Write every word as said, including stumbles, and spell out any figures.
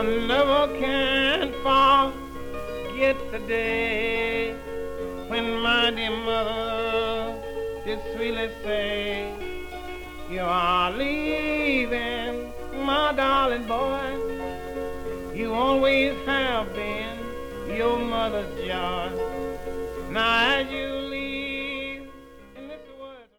never can forget the day when my dear mother did sweetly say, you are leaving, my darling boy. You always have been your mother's joy. Now as you